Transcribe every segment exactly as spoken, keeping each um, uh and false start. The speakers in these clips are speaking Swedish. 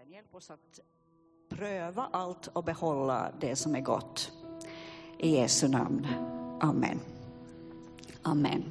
Herren, hjälp oss att pröva allt och behålla det som är gott. I Jesu namn. Amen. Amen.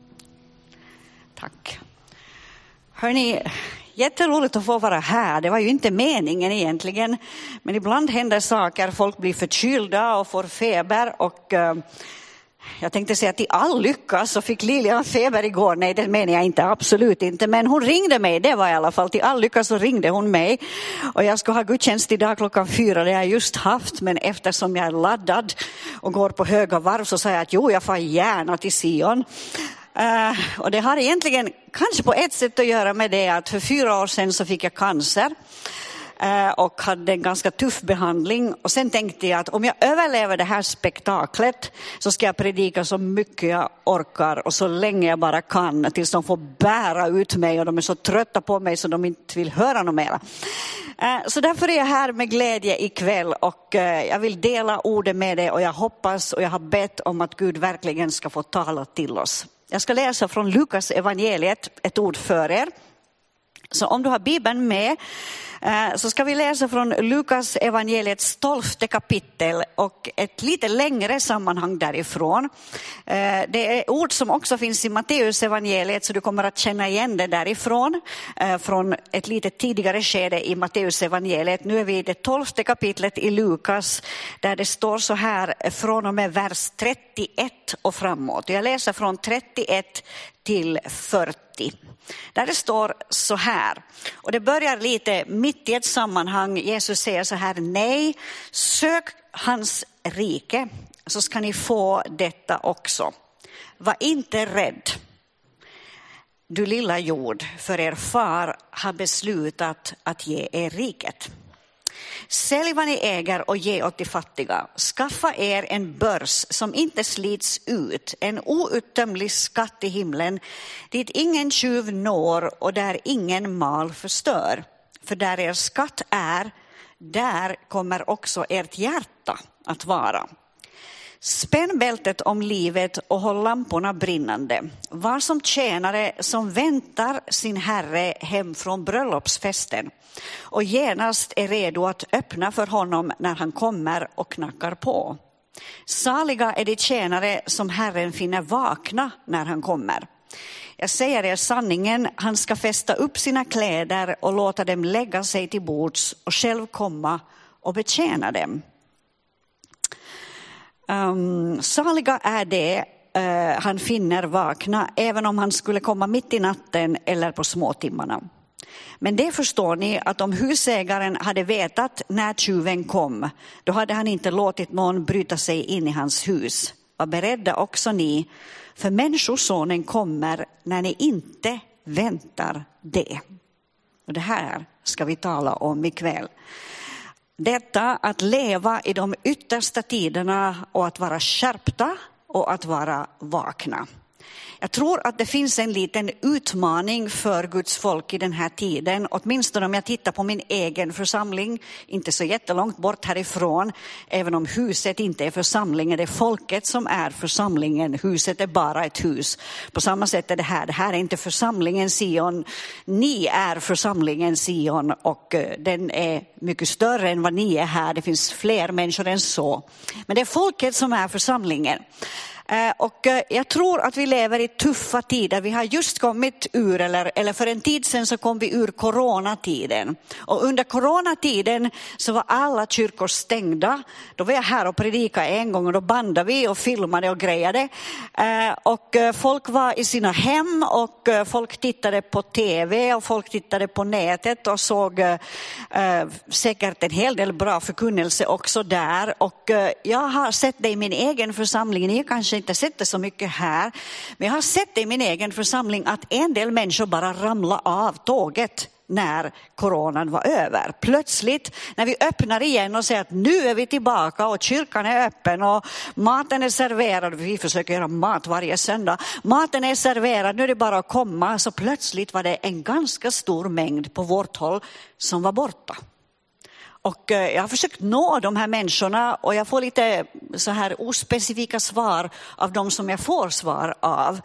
Tack. Hörrni, jätteroligt att få vara här. Det var ju inte meningen egentligen. Men ibland händer saker. Folk blir förkylda och får feber. Och uh, jag tänkte säga att i all lycka så fick Lilian feber igår. Nej, det menar jag inte. Absolut inte. Men hon ringde mig. Det var i alla fall. Till all lycka så ringde hon mig. Och jag ska ha gudstjänst idag klockan fyra. Det har jag just haft. Men eftersom jag är laddad och går på höga varv så sa jag att jo, jag får gärna till Sion. Uh, och det har egentligen kanske på ett sätt att göra med det att för fyra år sedan så fick jag cancer. Uh, och hade en ganska tuff behandling. Och sen tänkte jag att om jag överlever det här spektaklet så ska jag predika så mycket jag orkar och så länge jag bara kan. Tills de får bära ut mig och de är så trötta på mig så de inte vill höra något mer. Uh, så därför är jag här med glädje ikväll och uh, jag vill dela ordet med dig och jag hoppas och jag har bett om att Gud verkligen ska få tala till oss. Jag ska läsa från Lukas evangeliet ett ord för er. Så om du har Bibeln med så ska vi läsa från Lukas evangeliets tolfte kapitel och ett lite längre sammanhang därifrån. Det är ord som också finns i Matteus evangeliet så du kommer att känna igen det därifrån. Från ett lite tidigare skede i Matteus evangeliet. Nu är vi i det tolfte kapitlet i Lukas där det står så här från och med vers trettioett och framåt. Jag läser från trettioett till fyrtio. Där det står så här. Och det börjar lite mitt i ett sammanhang. Jesus säger så här: nej, sök hans rike så ska ni få detta också. Var inte rädd, du lilla jord, för er far har beslutat att ge er riket. Sälj vad ni äger och ge åt de fattiga. Skaffa er en börs som inte slits ut. En outtömlig skatt i himlen dit ingen tjuv når och där ingen mal förstör. För där er skatt är, där kommer också ert hjärta att vara. Spänn bältet om livet och håll lamporna brinnande. Var som tjänare som väntar sin herre hem från bröllopsfesten och genast är redo att öppna för honom när han kommer och knackar på. Saliga är de tjänare som herren finner vakna när han kommer. Jag säger er sanningen, han ska fästa upp sina kläder och låta dem lägga sig till bords och själv komma och betjäna dem. Um, saliga är det uh, han finner vakna även om han skulle komma mitt i natten eller på småtimmarna. Men det förstår ni att om husägaren hade vetat när tjuven kom, då hade han inte låtit någon bryta sig in i hans hus. Var beredda också ni, för människosonen kommer när ni inte väntar det. Och det här ska vi tala om ikväll. Detta att leva i de yttersta tiderna och att vara skärpta och att vara vakna. Jag tror att det finns en liten utmaning för Guds folk i den här tiden. Åtminstone om jag tittar på min egen församling. Inte så jättelångt bort härifrån. Även om huset inte är församlingen. Det är folket som är församlingen. Huset är bara ett hus. På samma sätt är det här. Det här är inte församlingen Sion. Ni är församlingen Sion. Och den är mycket större än vad ni är här. Det finns fler människor än så. Men det är folket som är församlingen. Och jag tror att vi lever i tuffa tider. Vi har just kommit ur, eller, eller för en tid sedan så kom vi ur coronatiden. Och under coronatiden så var alla kyrkor stängda. Då var jag här och predikade en gång och då bandade vi och filmade och grejade. Och folk var i sina hem och folk tittade på tv och folk tittade på nätet och såg säkert en hel del bra förkunnelse också där. Och jag har sett det i min egen församling. Ni kanske inte sett det så mycket här. Men jag har sett det i min egen församling att en del människor bara ramlade av tåget när coronan var över. Plötsligt när vi öppnar igen och säger att nu är vi tillbaka och kyrkan är öppen och maten är serverad. Vi försöker göra mat varje söndag. Maten är serverad, nu är det bara att komma. Så plötsligt var det en ganska stor mängd på vårt håll som var borta. Och jag har försökt nå de här människorna och jag får lite så här ospecifika svar av de som jag får svar av.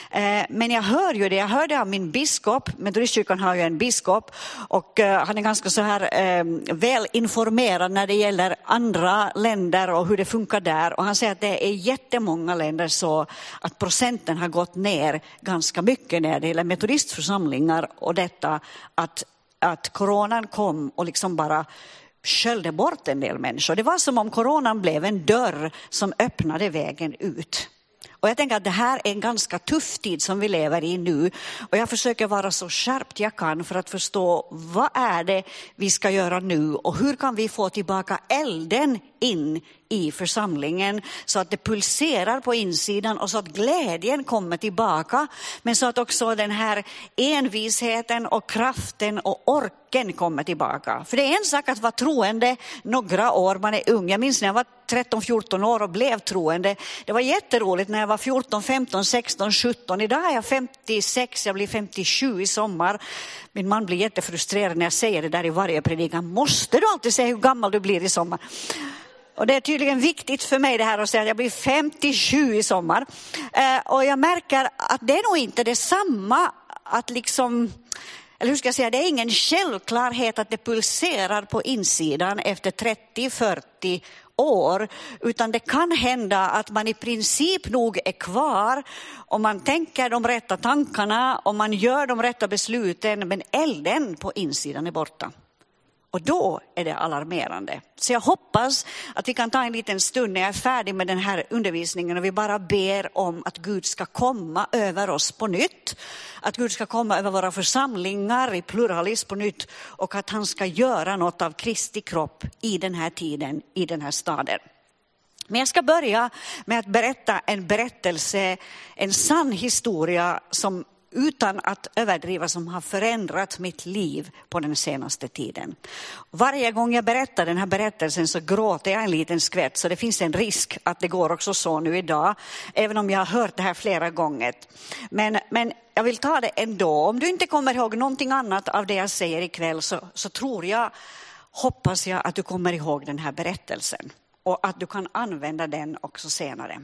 Men jag hör ju det, jag hörde av min biskop, Metodistkyrkan har ju en biskop och han är ganska så här väl informerad när det gäller andra länder och hur det funkar där. Och han säger att det är jättemånga länder så att procenten har gått ner ganska mycket när det gäller metodistförsamlingar och detta att, att coronan kom och liksom bara sköljde bort en del människor. Det var som om coronan blev en dörr som öppnade vägen ut. Och jag tänker att det här är en ganska tuff tid som vi lever i nu. Och jag försöker vara så skärpt jag kan för att förstå vad är det vi ska göra nu. Och hur kan vi få tillbaka elden in i församlingen så att det pulserar på insidan och så att glädjen kommer tillbaka. Men så att också den här envisheten och kraften och orken kommer tillbaka. För det är en sak att vara troende några år, man är ung. Jag minns när jag var tretton fjorton år och blev troende. Det var jätteroligt när jag var fjorton, femton, sexton, sjutton. Idag är jag femtiosex, jag blir femtiosju i sommar. Min man blir jättefrustrerad när jag säger det där i varje predikan. Måste du alltid säga hur gammal du blir i sommar? Och det är tydligen viktigt för mig det här att säga att jag blir femtiosju i sommar. Eh, och jag märker att det är nog inte detsamma att liksom, eller hur ska jag säga, det är ingen självklarhet att det pulserar på insidan efter trettio fyrtio år. Utan det kan hända att man i princip nog är kvar och man tänker de rätta tankarna och man gör de rätta besluten men elden på insidan är borta. Och då är det alarmerande. Så jag hoppas att vi kan ta en liten stund när jag är färdig med den här undervisningen och vi bara ber om att Gud ska komma över oss på nytt. Att Gud ska komma över våra församlingar i pluralism på nytt och att han ska göra något av Kristi kropp i den här tiden, i den här staden. Men jag ska börja med att berätta en berättelse, en sann historia som utan att överdriva som har förändrat mitt liv på den senaste tiden. Varje gång jag berättar den här berättelsen så gråter jag en liten skvätt. Så det finns en risk att det går också så nu idag. Även om jag har hört det här flera gånger. Men, men jag vill ta det ändå. Om du inte kommer ihåg någonting annat av det jag säger ikväll så, så tror jag, hoppas jag att du kommer ihåg den här berättelsen. Och att du kan använda den också senare.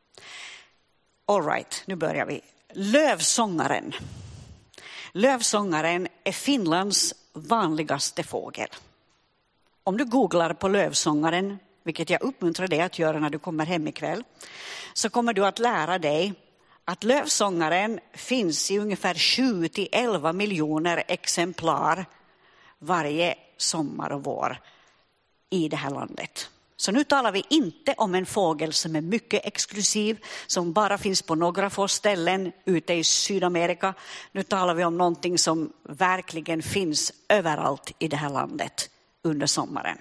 All right, nu börjar vi. Lövsångaren. Lövsångaren är Finlands vanligaste fågel. Om du googlar på lövsångaren, vilket jag uppmuntrar dig att göra när du kommer hem ikväll, så kommer du att lära dig att lövsångaren finns i ungefär sju till elva miljoner exemplar varje sommar och vår i det här landet. Så nu talar vi inte om en fågel som är mycket exklusiv, som bara finns på några få ställen ute i Sydamerika. Nu talar vi om någonting som verkligen finns överallt i det här landet under sommaren.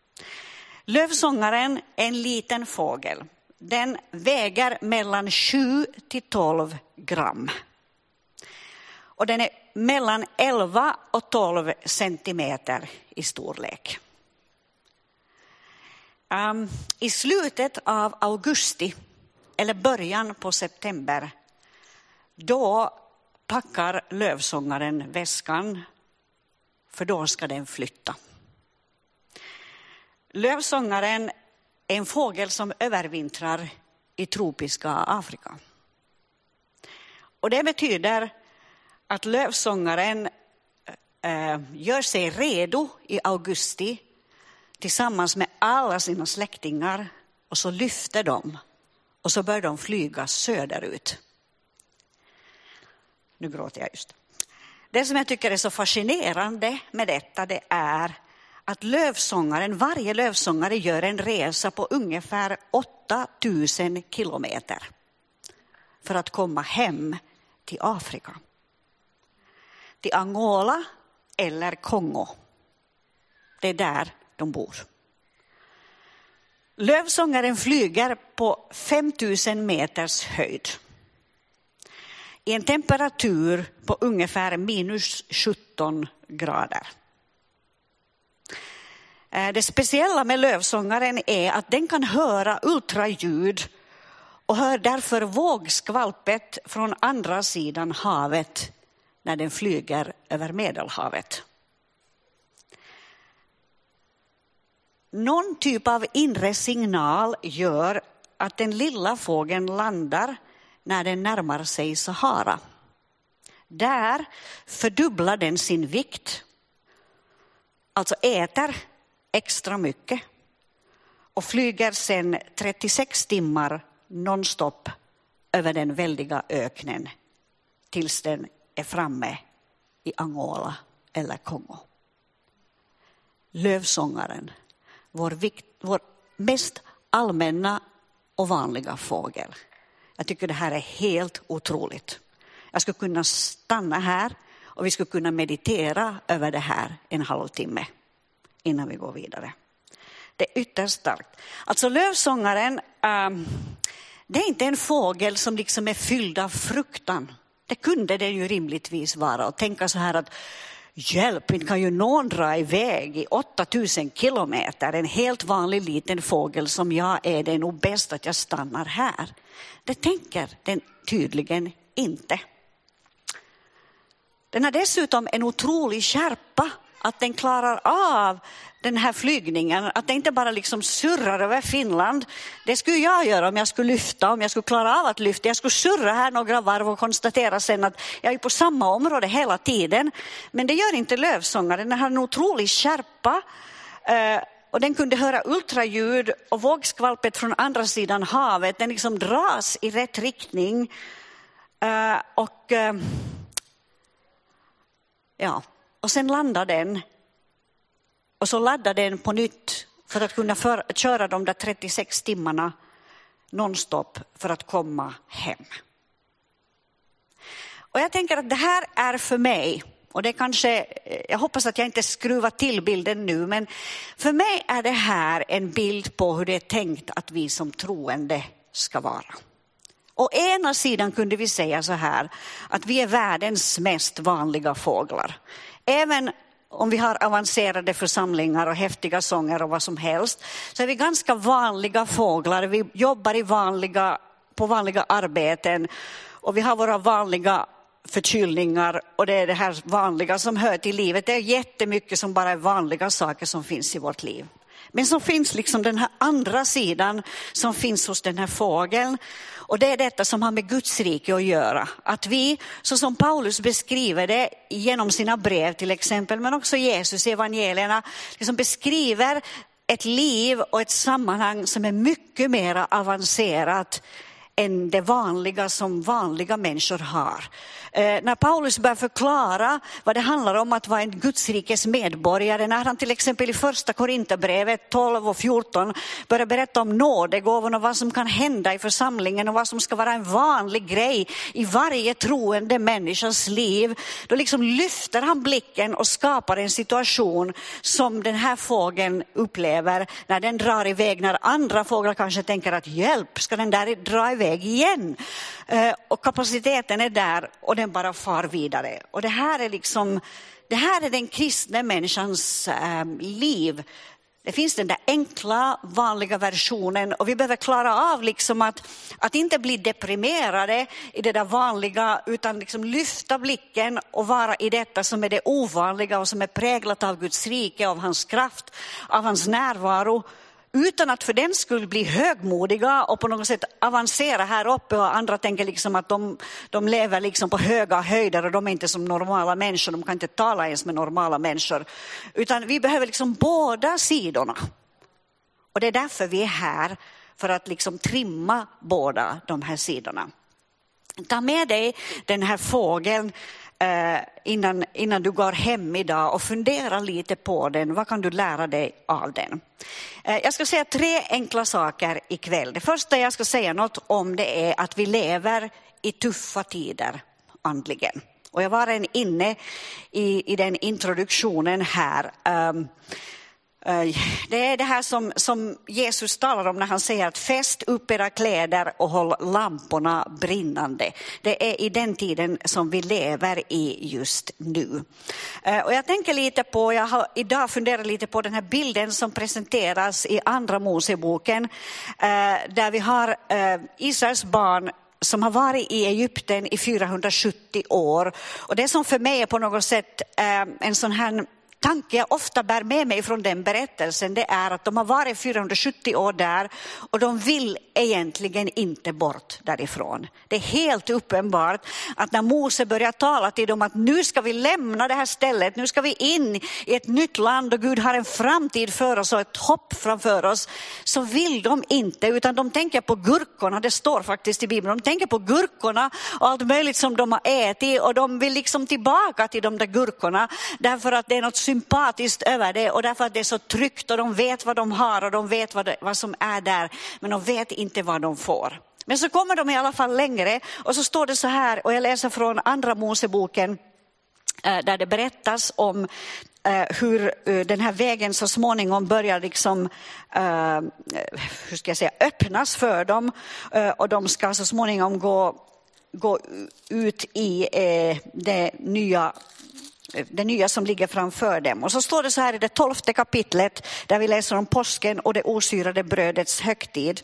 Lövsångaren är en liten fågel. Den väger mellan sju till tolv gram. Och den är mellan elva och tolv centimeter i storlek. Um, I slutet av augusti eller början på september då packar lövsångaren väskan för då ska den flytta. Lövsångaren är en fågel som övervintrar i tropiska Afrika. Och det betyder att lövsångaren äh, gör sig redo i augusti tillsammans med alla sina släktingar och så lyfter de och så börjar de flyga söderut. Nu gråter jag just. Det som jag tycker är så fascinerande med detta det är att lövsångaren, varje lövsångare gör en resa på ungefär åtta tusen kilometer för att komma hem till Afrika. Till Angola eller Kongo. Det är där de bor. Lövsångaren flyger på fem tusen meters höjd. I en temperatur på ungefär minus sjutton grader. Det speciella med lövsångaren är att den kan höra ultraljud och hör därför vågskvalpet från andra sidan havet när den flyger över Medelhavet. någon typ av inre signal gör att den lilla fågeln landar när den närmar sig Sahara. Där fördubblar den sin vikt, alltså äter extra mycket och flyger sedan trettiosex timmar nonstop över den väldiga öknen tills den är framme i Angola eller Kongo. Lövsångaren, vår, vikt, vår mest allmänna och vanliga fågel. Jag tycker det här är helt otroligt. Jag skulle kunna stanna här och vi skulle kunna meditera över det här en halvtimme innan vi går vidare. Det är ytterst starkt. Alltså lövsångaren, um, det är inte en fågel som liksom är fylld av fruktan. Det kunde det ju rimligtvis vara och tänka så här att hjälp, inte kan ju någon dra iväg i åttatusen kilometer. En helt vanlig liten fågel som jag är, det är nog bäst att jag stannar här. Det tänker den tydligen inte. Den har dessutom en otrolig skärpa att den klarar av den här flygningen. Att den inte bara liksom surrar över Finland. Det skulle jag göra om jag skulle lyfta, om jag skulle klara av att lyfta. Jag skulle surra här några varv och konstatera sen att jag är på samma område hela tiden. Men det gör inte lövsångaren. Den har en otrolig skärpa. Och den kunde höra ultraljud och vågskvalpet från andra sidan havet. Den liksom dras i rätt riktning. Och ja, och sen landar den. Och så laddar den på nytt för att kunna för, köra de där trettiosex timmarna nonstop för att komma hem. Och jag tänker att det här är för mig, och det kanske, jag hoppas att jag inte skruvar till bilden nu, men för mig är det här en bild på hur det är tänkt att vi som troende ska vara. Å ena sidan kunde vi säga så här att vi är världens mest vanliga fåglar. Även om vi har avancerade församlingar och häftiga sånger och vad som helst, så är vi ganska vanliga fåglar. Vi jobbar i vanliga, på vanliga arbeten och vi har våra vanliga förkylningar och det är det här vanliga som hör till livet. Det är jättemycket som bara är vanliga saker som finns i vårt liv. Men så finns liksom den här andra sidan som finns hos den här fågeln. Och det är detta som har med Guds rike att göra. Att vi, så som Paulus beskriver det genom sina brev till exempel, men också Jesus i evangelierna, liksom beskriver ett liv och ett sammanhang som är mycket mer avancerat än det vanliga som vanliga människor har. Eh, när Paulus börjar förklara vad det handlar om att vara en Guds rikes medborgare, när han till exempel i första Korinthierbrevet tolv och fjorton börjar berätta om nådegåvan och vad som kan hända i församlingen och vad som ska vara en vanlig grej i varje troende människas liv, då liksom lyfter han blicken och skapar en situation som den här fågeln upplever när den drar iväg, när andra fåglar kanske tänker att hjälp, ska den där dra iväg igen? Eh, och kapaciteten är där och den bara far vidare. Och det här är liksom, det här är den kristna människans eh, liv. Det finns den där enkla, vanliga versionen och vi behöver klara av liksom att, att inte bli deprimerade i det där vanliga, utan liksom lyfta blicken och vara i detta som är det ovanliga och som är präglat av Guds rike, av hans kraft, av hans närvaro. Utan att för den skulle bli högmodiga och på något sätt avancera här uppe, och andra tänker liksom att de, de lever liksom på höga höjder och de är inte som normala människor, de kan inte tala ens med normala människor. Utan vi behöver liksom båda sidorna. Och det är därför vi är här, för att liksom trimma båda de här sidorna. Ta med dig den här fågeln eh, innan, innan du går hem idag och fundera lite på den. Vad kan du lära dig av den? Eh, jag ska säga tre enkla saker ikväll. Det första jag ska säga något om, det är att vi lever i tuffa tider andligen. Och jag var en inne i, i den introduktionen här. Um, Det är det här som, som Jesus talar om när han säger att fäst upp era kläder och håll lamporna brinnande. Det är i den tiden som vi lever i just nu. Och jag tänker lite på, jag har idag funderat lite på den här bilden som presenteras i andra Moseboken, där vi har Israels barn som har varit i Egypten i fyrahundrasjuttio år. Och det som för mig är på något sätt en sån här tanke jag ofta bär med mig från den berättelsen, det är att de har varit fyrahundrasjuttio år där och de vill egentligen inte bort därifrån. Det är helt uppenbart att när Mose börjar tala till dem att nu ska vi lämna det här stället, nu ska vi in i ett nytt land och Gud har en framtid för oss och ett hopp framför oss, så vill de inte, utan de tänker på gurkorna. Det står faktiskt i Bibeln, de tänker på gurkorna och allt möjligt som de har ätit och de vill liksom tillbaka till de där gurkorna därför att det är något sympatiskt över det och därför att det är så tryggt och de vet vad de har och de vet vad, det, vad som är där, men de vet inte vad de får. Men så kommer de i alla fall längre och så står det så här, och jag läser från andra Moseboken där det berättas om hur den här vägen så småningom börjar liksom, hur ska jag säga, öppnas för dem och de ska så småningom gå, gå ut i det nya det nya som ligger framför dem. Och så står det så här i det tolfte kapitlet där vi läser om påsken och det osyrade brödets högtid.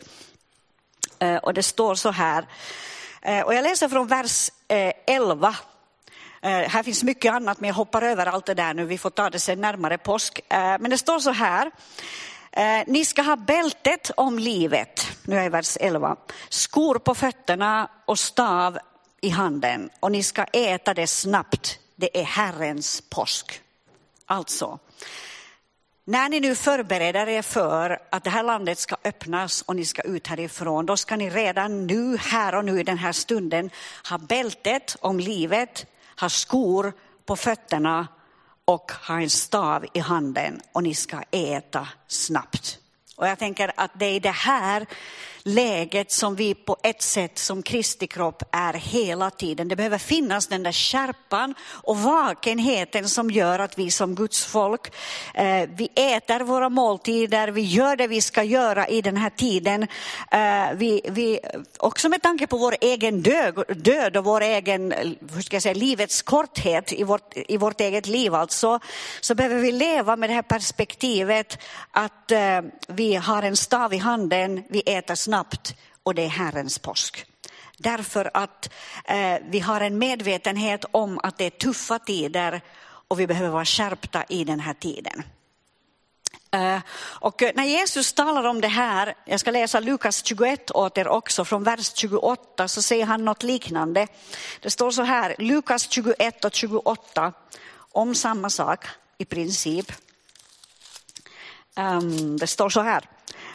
Och det står så här, och jag läser från vers elva. Här finns mycket annat men jag hoppar över allt det där nu, vi får ta det sen närmare påsk. Men det står så här, ni ska ha bältet om livet, nu är vers elva, skor på fötterna och stav i handen och ni ska äta det snabbt. Det är Herrens påsk. Alltså, när ni nu förbereder er för att det här landet ska öppnas och ni ska ut härifrån, då ska ni redan nu, här och nu i den här stunden, ha bältet om livet, ha skor på fötterna och ha en stav i handen och ni ska äta snabbt. Och jag tänker att det är det här läget som vi på ett sätt som Kristi kropp är hela tiden. Det behöver finnas den där skärpan och vakenheten som gör att vi som Guds folk, eh, vi äter våra måltider, vi gör det vi ska göra i den här tiden. Eh, vi, vi, också med tanke på vår egen död, död och vår egen, hur ska jag säga, livets korthet i vårt, i vårt eget liv alltså, så behöver vi leva med det här perspektivet att eh, vi har en stav i handen, vi äter snabbt och det är Herrens påsk. Därför att eh, vi har en medvetenhet om att det är tuffa tider och vi behöver vara skärpta i den här tiden. Eh, och när Jesus talar om det här, jag ska läsa Lukas tjugoett åt er också från vers tjugoåtta, så säger han något liknande. Det står så här, Lukas tjugoett och tjugoåtta om samma sak i princip. Um, det står så här.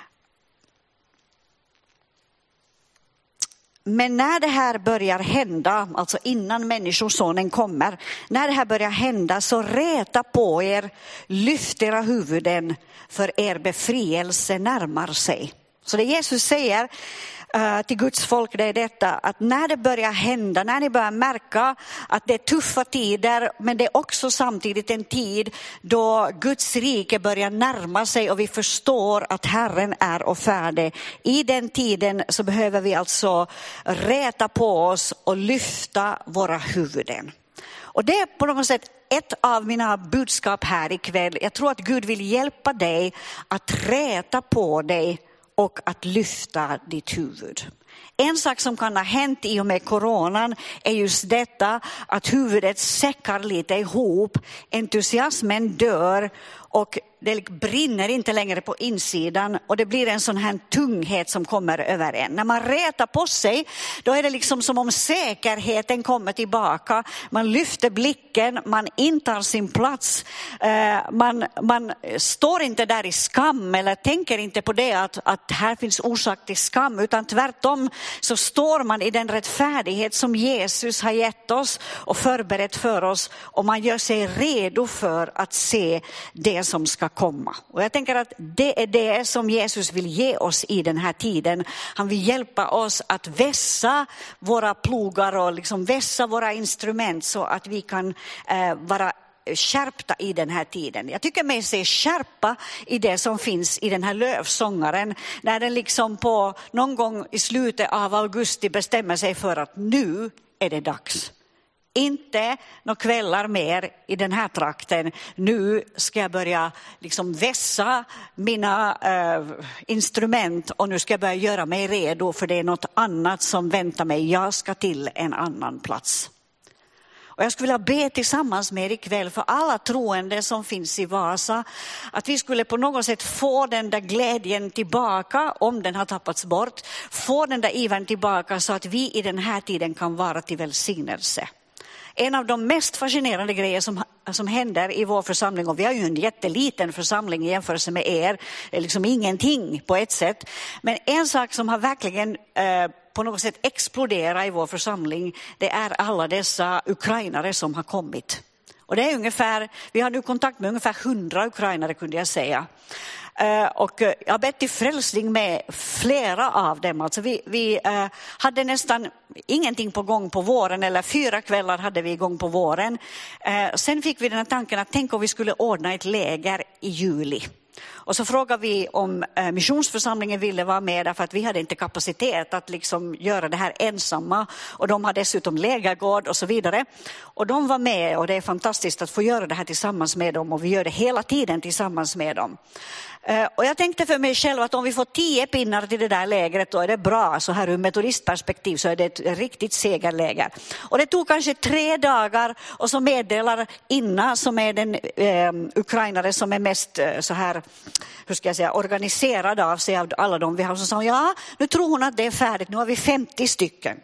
Men när det här börjar hända, alltså innan människosonen kommer, när det här börjar hända så räta på er, lyft era huvuden för er befrielse närmar sig. Så det Jesus säger uh, till Guds folk, det är detta, att när det börjar hända, när ni börjar märka att det är tuffa tider, men det är också samtidigt en tid då Guds rike börjar närma sig och vi förstår att Herren är och färdig. I den tiden så behöver vi alltså räta på oss och lyfta våra huvuden. Och det är på något sätt ett av mina budskap här ikväll. Jag tror att Gud vill hjälpa dig att räta på dig och att lyfta ditt huvud. En sak som kan ha hänt i och med coronan är just detta att huvudet säckar lite ihop, entusiasmen dör och det brinner inte längre på insidan och det blir en sån här tunghet som kommer över en. När man rätar på sig, då är det liksom som om säkerheten kommer tillbaka. Man lyfter blicken, man intar sin plats. Man, man står inte där i skam eller tänker inte på det att, att här finns orsak till skam, utan tvärtom så står man i den rättfärdighet som Jesus har gett oss och förberett för oss, och man gör sig redo för att se det som ska komma. Och jag tänker att det är det som Jesus vill ge oss i den här tiden. Han vill hjälpa oss att vässa våra plogar och liksom vässa våra instrument så att vi kan eh, vara skärpta i den här tiden. Jag tycker mig se skärpa i det som finns i den här lövsångaren, när den liksom på någon gång i slutet av augusti bestämmer sig för att nu är det dags. Inte några kvällar mer i den här trakten. Nu ska jag börja liksom vässa mina äh, instrument och nu ska jag börja göra mig redo, för det är något annat som väntar mig. Jag ska till en annan plats. Och jag skulle vilja be tillsammans med er ikväll för alla troende som finns i Vasa. Att vi skulle på något sätt få den där glädjen tillbaka om den har tappats bort. Få den där ivern tillbaka så att vi i den här tiden kan vara till välsignelse. En av de mest fascinerande grejer som, som händer i vår församling, och vi har ju en jätteliten församling i jämförelse med er, det är liksom ingenting på ett sätt. Men en sak som har verkligen eh, på något sätt exploderat i vår församling, det är alla dessa ukrainare som har kommit. Och det är ungefär, vi har nu kontakt med ungefär hundra ukrainare kunde jag säga. Uh, och uh, jag har bett till frälsning med flera av dem. Alltså vi vi uh, hade nästan ingenting på gång på våren, eller fyra kvällar hade vi igång på våren. Uh, sen fick vi den här tanken att tänk om vi skulle ordna ett läger i juli. Och så frågade vi om uh, missionsförsamlingen ville vara med, därför att vi hade inte kapacitet att liksom göra det här ensamma. Och de har dessutom lägergård och så vidare. Och de var med, och det är fantastiskt att få göra det här tillsammans med dem, och vi gör det hela tiden tillsammans med dem. Och jag tänkte för mig själv att om vi får tio pinnar till det där lägret, då är det bra. Så här ur metodistperspektiv så är det ett riktigt segerläger. Och det tog kanske tre dagar, och så meddelar Inna, som är den eh, ukrainare som är mest eh, så här, hur ska jag säga, organiserad av sig av alla de vi har. Så sa hon, ja, nu tror hon att det är färdigt, nu har vi femtio stycken.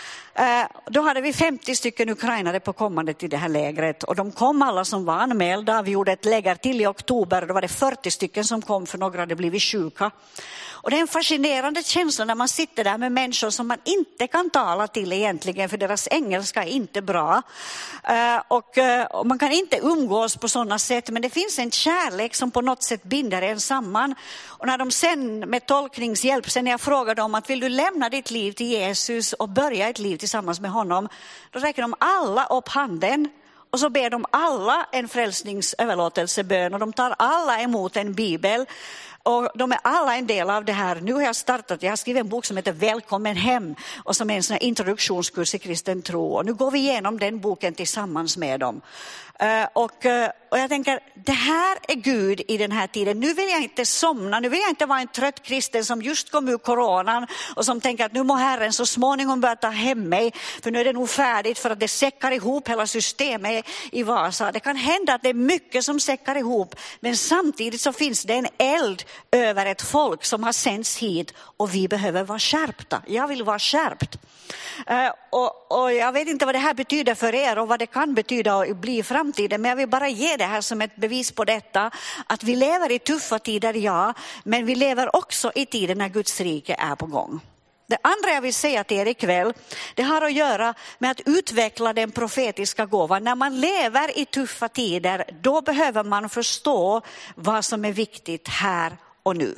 Eh, då hade vi femtio stycken ukrainare på kommande till det här lägret, och de kom alla som var anmälda. Vi gjorde ett läger till i oktober, då var det fyrtio stycken som kom, för några hade blivit sjuka. Och det är en fascinerande känsla när man sitter där med människor som man inte kan tala till egentligen, för deras engelska är inte bra. Uh, och, uh, och man kan inte umgås på sådana sätt, men det finns en kärlek som på något sätt binder en samman. Och när de sen med tolkningshjälp, sen när jag frågade dem att vill du lämna ditt liv till Jesus och börja ett liv tillsammans med honom, då räcker de alla upp handen. Och så ber de alla en frälsningsöverlåtelsebön, och de tar alla emot en bibel. Och de är alla en del av det här. Nu har jag startat, jag har skrivit en bok som heter Välkommen hem, och som är en sån här introduktionskurs i kristen tro. Och nu går vi igenom den boken tillsammans med dem. Uh, och, uh, och jag tänker, det här är Gud i den här tiden. Nu vill jag inte somna, nu vill jag inte vara en trött kristen som just kom ur coronan och som tänker att nu må Herren så småningom börja ta hem mig, för nu är det nog färdigt, för att det säckar ihop hela systemet i Vasa. Det kan hända att det är mycket som säckar ihop, men samtidigt så finns det en eld över ett folk som har sänts hit, och vi behöver vara skärpta. Jag vill vara skärpt. Uh, och, och jag vet inte vad det här betyder för er och vad det kan betyda att bli i framtiden, men jag vill bara ge det här som ett bevis på detta, att vi lever i tuffa tider, ja, men vi lever också i tiden när Guds rike är på gång. Det andra jag vill säga till er ikväll, det har att göra med att utveckla den profetiska gåvan. När man lever i tuffa tider, då behöver man förstå vad som är viktigt här och nu.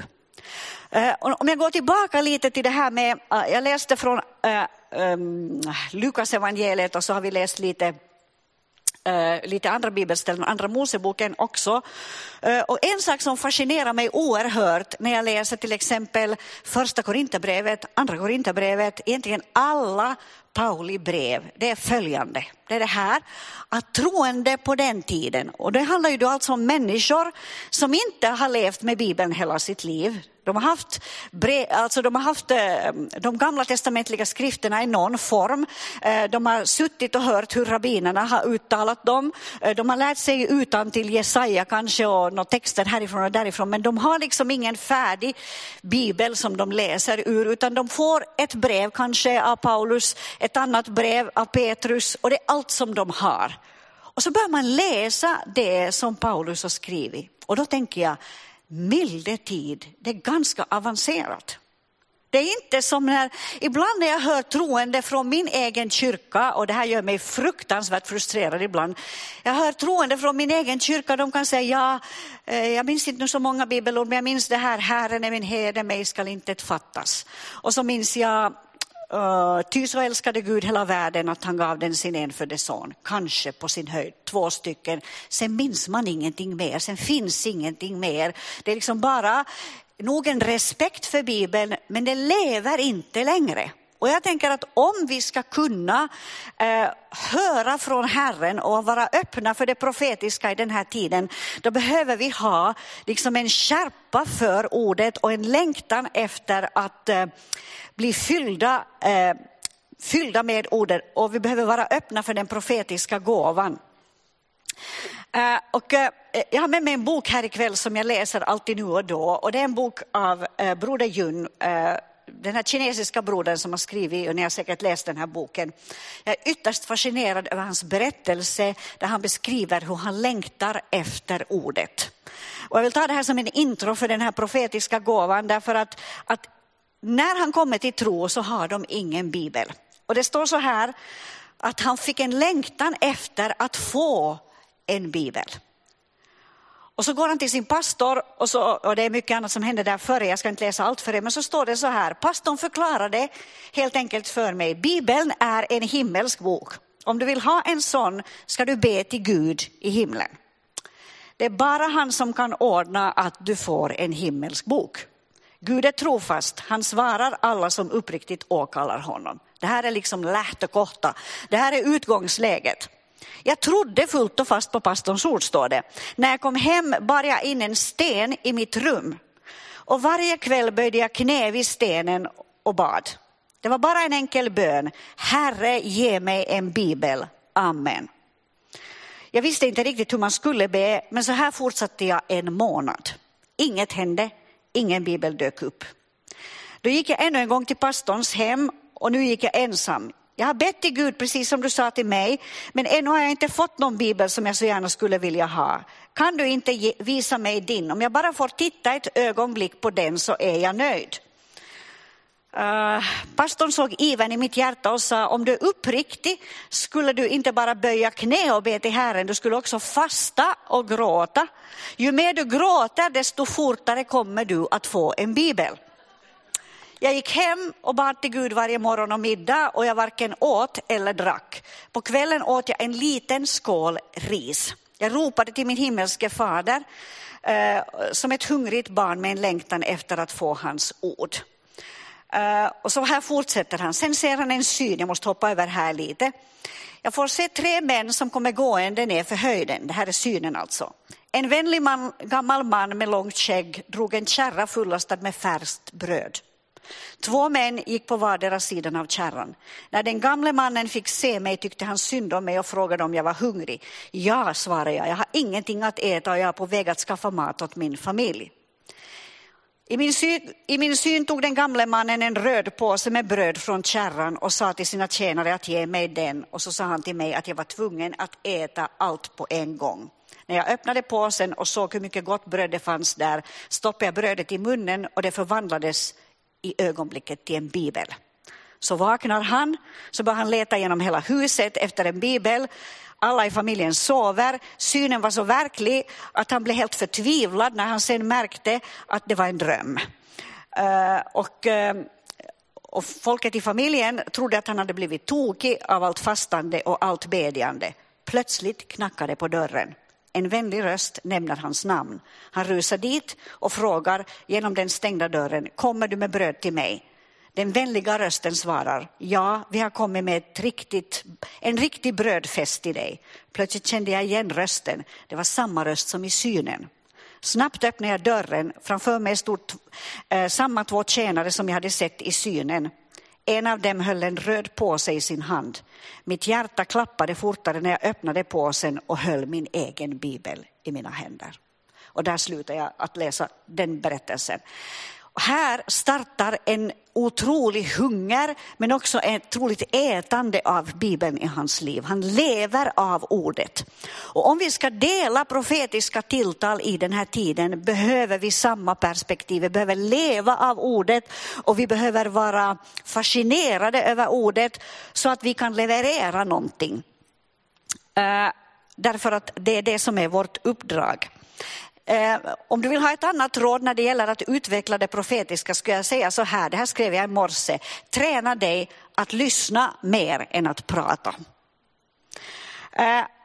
Uh, om jag går tillbaka lite till det här med, uh, jag läste från uh, um, Lukas evangeliet, och så har vi läst lite Uh, lite andra bibelställen, andra Moseboken också. Uh, och en sak som fascinerar mig oerhört när jag läser till exempel första Korinthierbrevet, andra Korinthierbrevet, egentligen alla Pauli brev, det är följande. Det är det här, att troende på den tiden, och det handlar ju då alltså om människor som inte har levt med Bibeln hela sitt liv. De har haft, brev, alltså de har haft de gamla testamentliga skrifterna i någon form. De har suttit och hört hur rabbinerna har uttalat dem. De har lärt sig utan till Jesaja kanske och några texter härifrån och därifrån. Men de har liksom ingen färdig bibel som de läser ur, utan de får ett brev kanske av Paulus, ett annat brev av Petrus, och det är allt som de har. Och så börjar man läsa det som Paulus har skrivit. Och då tänker jag, milde tid, det är ganska avancerat. Det är inte som när, ibland när jag hör troende från min egen kyrka, och det här gör mig fruktansvärt frustrerad ibland. Jag hör troende från min egen kyrka, de kan säga, ja, jag minns inte så många bibelord, men jag minns det här, Herren är min herde, mig skall inte fattas. Och så minns jag, Uh, ty så älskade Gud hela världen att han gav den sin enfödde son. Kanske på sin höjd, två stycken. Sen minns man ingenting mer, sen finns ingenting mer. Det är liksom bara nog en respekt för Bibeln, men det lever inte längre. Och jag tänker att om vi ska kunna eh, höra från Herren och vara öppna för det profetiska i den här tiden, då behöver vi ha liksom en skärpa för ordet och en längtan efter att eh, bli fyllda eh, fyllda med ordet och vi behöver vara öppna för den profetiska gåvan. Uh, och, uh, jag har med mig en bok här ikväll som jag läser alltid nu och då. Och det är en bok av uh, Broder Yun, uh, den här kinesiska brodern som har skrivit, och ni har säkert läst den här boken. Jag är ytterst fascinerad över hans berättelse där han beskriver hur han längtar efter ordet. Och jag vill ta det här som en intro för den här profetiska gåvan, därför att, att när han kommer till tro så har de ingen bibel. Och det står så här att han fick en längtan efter att få en bibel. Och så går han till sin pastor och, så, och det är mycket annat som händer där före. Jag ska inte läsa allt för det, men så står det så här. Pastorn förklarade helt enkelt för mig. Bibeln är en himmelsk bok. Om du vill ha en sån ska du be till Gud i himlen. Det är bara han som kan ordna att du får en himmelsk bok. Gud är trofast. Han svarar alla som uppriktigt åkallar honom. Det här är liksom lähtökohta. Det här är utgångsläget. Jag trodde fullt och fast på pastorns ord, står det. När jag kom hem bar jag in en sten i mitt rum. Och varje kväll böjde jag knä vid stenen och bad. Det var bara en enkel bön. Herre, ge mig en bibel. Amen. Jag visste inte riktigt hur man skulle be, men så här fortsatte jag en månad. Inget hände, ingen bibel dök upp. Då gick jag ännu en gång till pastorns hem och nu gick jag ensam. Jag har bett till Gud precis som du sa till mig, men ännu har jag inte fått någon bibel som jag så gärna skulle vilja ha. Kan du inte ge, visa mig din? Om jag bara får titta ett ögonblick på den så är jag nöjd. Uh, pastorn såg ivern i mitt hjärta och sa, om du är uppriktig skulle du inte bara böja knä och be till Herren, du skulle också fasta och gråta. Ju mer du gråter desto fortare kommer du att få en bibel. Jag gick hem och bad till Gud varje morgon och middag och jag varken åt eller drack. På kvällen åt jag en liten skål ris. Jag ropade till min himmelske fader eh, som ett hungrigt barn med en längtan efter att få hans ord. Uh, och så här fortsätter han. Sen ser han en syn, jag måste hoppa över här lite. Jag får se tre män som kommer gående ner för höjden. Det här är synen alltså. En vänlig man, gammal man med långt skägg drog en kärra fullastad med färskt bröd. Två män gick på vardera sidan av kärran. När den gamle mannen fick se mig tyckte han synd om mig och frågade om jag var hungrig. Ja, svarade jag. Jag har ingenting att äta och jag är på väg att skaffa mat åt min familj. I min, syn, I min syn tog den gamle mannen en röd påse med bröd från kärran och sa till sina tjänare att ge mig den. Och så sa han till mig att jag var tvungen att äta allt på en gång. När jag öppnade påsen och såg hur mycket gott bröd det fanns där stoppade jag brödet i munnen och det förvandlades i ögonblicket till en bibel. Så vaknar han, så börjar han leta genom hela huset efter en bibel. Alla i familjen sover. Synen var så verklig att han blev helt förtvivlad när han sen märkte att det var en dröm. Uh, och, uh, och folket i familjen trodde att han hade blivit tokig av allt fastande och allt bedjande. Plötsligt knackade på dörren. En vänlig röst nämner hans namn. Han rusar dit och frågar genom den stängda dörren, kommer du med bröd till mig? Den vänliga rösten svarar, ja, vi har kommit med ett riktigt, en riktig brödfest till dig. Plötsligt kände jag igen rösten. Det var samma röst som i synen. Snabbt öppnade jag dörren. Framför mig stod eh, samma två tjänare som jag hade sett i synen. En av dem höll en röd påse i sin hand. Mitt hjärta klappade fortare när jag öppnade påsen och höll min egen bibel i mina händer. Och där slutar jag att läsa den berättelsen. Och här startar en otrolig hunger men också ett otroligt ätande av Bibeln i hans liv. Han lever av ordet. Och om vi ska dela profetiska tilltal i den här tiden behöver vi samma perspektiv. Vi behöver leva av ordet och vi behöver vara fascinerade över ordet så att vi kan leverera någonting. Uh, därför att det är det som är vårt uppdrag. Eh, om du vill ha ett annat råd när det gäller att utveckla det profetiska ska jag säga så här, det här skrev jag i morse. Träna dig att lyssna mer än att prata. Eh,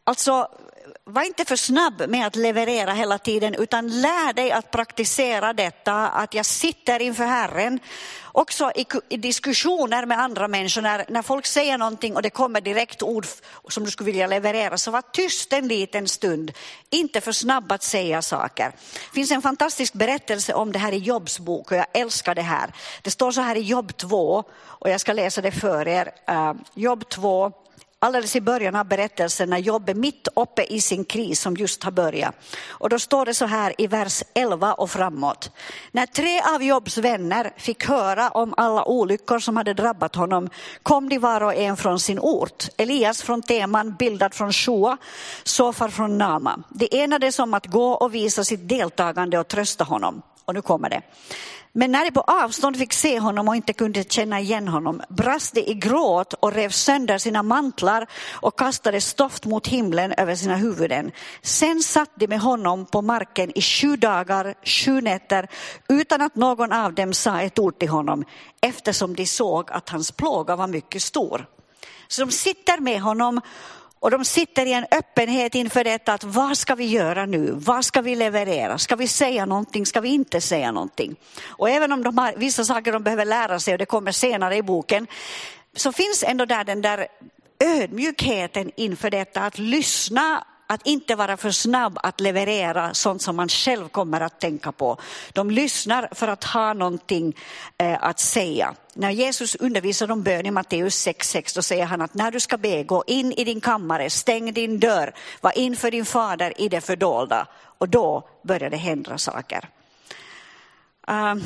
Alltså, var inte för snabb med att leverera hela tiden, utan lär dig att praktisera detta, att jag sitter inför Herren. Också i, i diskussioner med andra människor, när, när folk säger någonting och det kommer direkt ord som du skulle vilja leverera, så var tyst en liten stund. Inte för snabb att säga saker. Det finns en fantastisk berättelse om det här i Jobs bok och jag älskar det här. Det står så här i Jobb två och jag ska läsa det för er. Uh, Jobb två. Alldeles i början av berättelsen när Jobb är mitt uppe i sin kris som just har börjat. Och då står det så här i vers elva och framåt. När tre av Jobbs vänner fick höra om alla olyckor som hade drabbat honom kom de var och en från sin ort. Elias från Teman, Bildad från Shoa, Sofar från Nama. De enades om att gå och visa sitt deltagande och trösta honom. Och nu kommer det. Men när de på avstånd fick se honom och inte kunde känna igen honom brast de i gråt och rev sönder sina mantlar och kastade stoft mot himlen över sina huvuden. Sen satt de med honom på marken i sju dagar, sju nätter utan att någon av dem sa ett ord till honom, eftersom de såg att hans plåga var mycket stor. Så de sitter med honom. Och de sitter i en öppenhet inför detta, att vad ska vi göra nu? Vad ska vi leverera? Ska vi säga någonting? Ska vi inte säga någonting? Och även om de har vissa saker de behöver lära sig och det kommer senare i boken, så finns ändå där den där ödmjukheten inför detta, att lyssna, att inte vara för snabb att leverera sånt som man själv kommer att tänka på. De lyssnar för att ha någonting eh, att säga. När Jesus undervisar om bön i Matteus sex sex, då säger han att när du ska be, gå in i din kammare, stäng din dörr, var inför din fader i det fördolda. Och då börjar det hända saker. Um,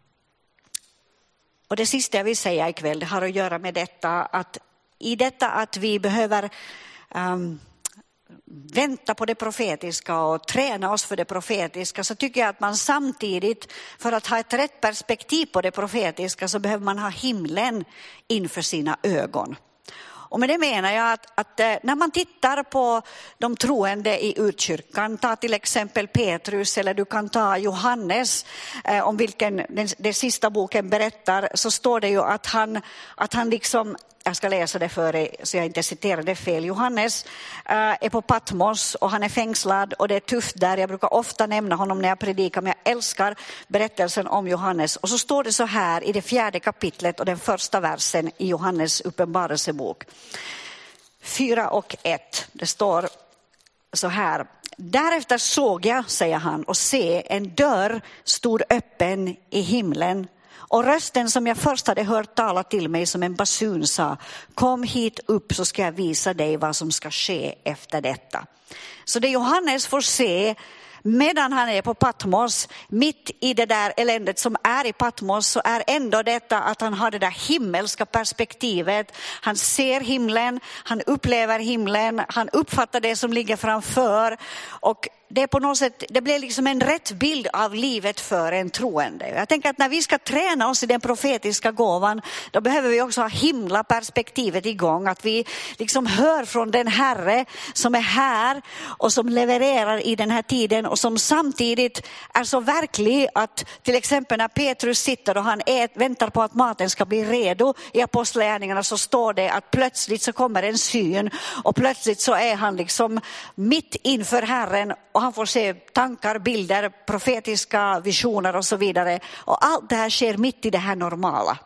och det sista jag vill säga ikväll, det har att göra med detta, att i detta att vi behöver um, vänta på det profetiska och träna oss för det profetiska, så tycker jag att man samtidigt, för att ha ett rätt perspektiv på det profetiska, så behöver man ha himlen inför sina ögon. Och med det menar jag att, att när man tittar på de troende i urkyrkan, ta till exempel Petrus eller du kan ta Johannes, eh, om vilken den, den sista boken berättar, så står det ju att han, att han liksom, jag ska läsa det för er så jag inte citerar det fel. Johannes äh, är på Patmos och han är fängslad och det är tufft där. Jag brukar ofta nämna honom när jag predikar, men jag älskar berättelsen om Johannes. Och så står det så här i det fjärde kapitlet och den första versen i Johannes uppenbarelsebok. Fyra och ett. Det står så här. Därefter såg jag, säger han, och se en dörr stod öppen i himlen. Och rösten som jag först hade hört tala till mig som en basun sa, kom hit upp så ska jag visa dig vad som ska ske efter detta. Så det Johannes får se medan han är på Patmos, mitt i det där eländet som är i Patmos, så är ändå detta att han har det där himmelska perspektivet. Han ser himlen, han upplever himlen, han uppfattar det som ligger framför, och det är på något sätt, det blir liksom en rätt bild av livet för en troende. Jag tänker att när vi ska träna oss i den profetiska gåvan, då behöver vi också ha himla perspektivet igång. Att vi liksom hör från den Herre som är här och som levererar i den här tiden och som samtidigt är så verklig att till exempel när Petrus sitter och han ät, väntar på att maten ska bli redo i apostlagärningarna, så står det att plötsligt så kommer en syn och plötsligt så är han liksom mitt inför Herren. Och han får se tankar, bilder, profetiska visioner och så vidare. Och allt det här sker mitt i det här normala.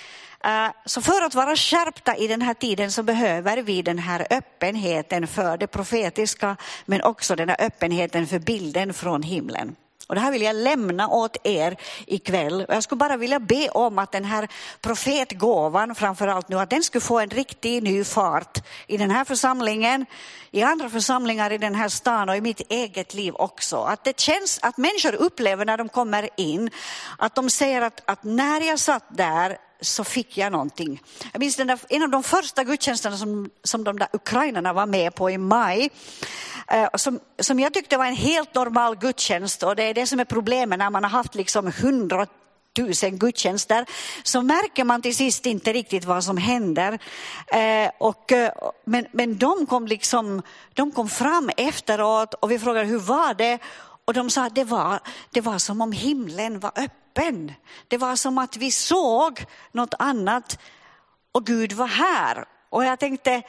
Så för att vara skärpta i den här tiden så behöver vi den här öppenheten för det profetiska, men också den här öppenheten för bilden från himlen. Och det här vill jag lämna åt er ikväll. Jag skulle bara vilja be om att den här profetgåvan framförallt nu, att den skulle få en riktig ny fart i den här församlingen, i andra församlingar i den här stan och i mitt eget liv också. Att det känns att människor upplever när de kommer in, att de säger att, att när jag satt där så fick jag någonting. Jag minns den där, en av de första gudstjänsterna som, som de där ukrainarna var med på i maj. Som, som jag tyckte var en helt normal gudstjänst, och det är det som är problemet när man har haft liksom hundratusen gudstjänster, så märker man till sist inte riktigt vad som händer. Eh, och, men, men de kom liksom, de kom fram efteråt och vi frågade hur var det, och de sa att det var, det var som om himlen var öppen. Det var som att vi såg något annat och Gud var här. Och jag tänkte,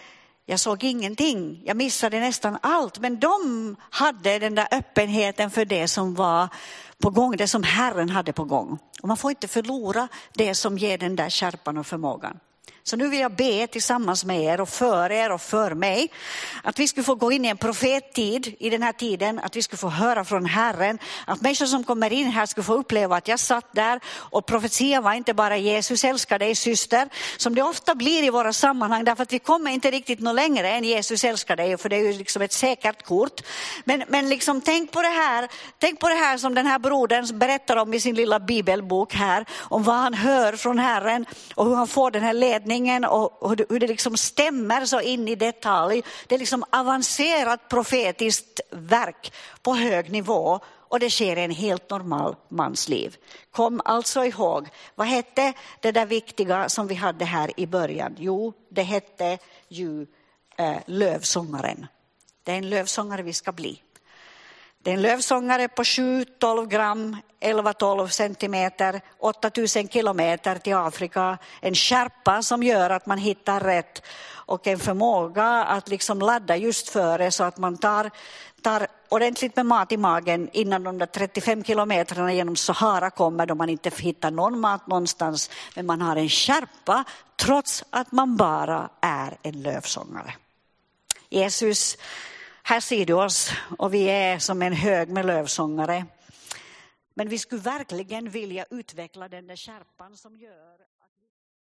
Jag såg ingenting. Jag missade nästan allt. Men de hade den där öppenheten för det som var på gång. Det som Herren hade på gång. Och man får inte förlora det som ger den där skärpan och förmågan. Så nu vill jag be tillsammans med er och för er och för mig att vi skulle få gå in i en profettid i den här tiden. Att vi skulle få höra från Herren. Att människor som kommer in här skulle få uppleva att jag satt där och profetia var inte bara Jesus älskar dig syster. Som det ofta blir i våra sammanhang därför att vi kommer inte riktigt nå längre än Jesus älskar dig. För det är ju liksom ett säkert kort. Men, men liksom tänk på det här. Tänk på det här som den här brodern berättar om i sin lilla bibelbok här. Om vad han hör från Herren och hur han får den här ledningen. Och hur det liksom stämmer så in i detalj. Det är liksom avancerat profetiskt verk på hög nivå. Och det sker i en helt normal mans liv. Kom alltså ihåg, vad hette det där viktiga som vi hade här i början? Jo, det hette ju eh, lövsångaren. Det är en lövsångare vi ska bli. Det är en lövsångare på sju till tolv gram, elva till tolv centimeter, åtta tusen kilometer till Afrika. En skärpa som gör att man hittar rätt och en förmåga att liksom ladda just före så att man tar, tar ordentligt med mat i magen innan de där trettiofem kilometerna genom Sahara kommer då man inte hittar någon mat någonstans. Men man har en skärpa trots att man bara är en lövsångare. Jesus, här ser du oss och vi är som en hög med lövsångare. Men vi skulle verkligen vilja utveckla den där skärpan som gör